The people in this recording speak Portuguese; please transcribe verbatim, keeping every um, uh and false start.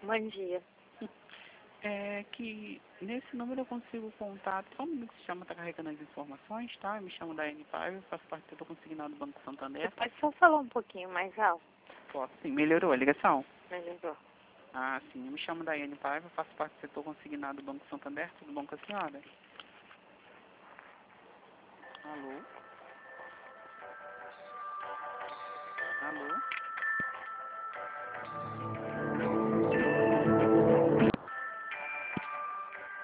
Bom dia. É que nesse número eu consigo contato, só um minuto que se chama, está carregando as informações, tá? Eu me chamo Daiane Paiva, faço parte do setor consignado do Banco Santander. Você pode só falar um pouquinho mais alto? Posso sim, melhorou a ligação? Melhorou. Ah, sim, eu me chamo Daiane Paiva, faço parte do setor consignado do Banco Santander, tudo bom com a senhora? Alô?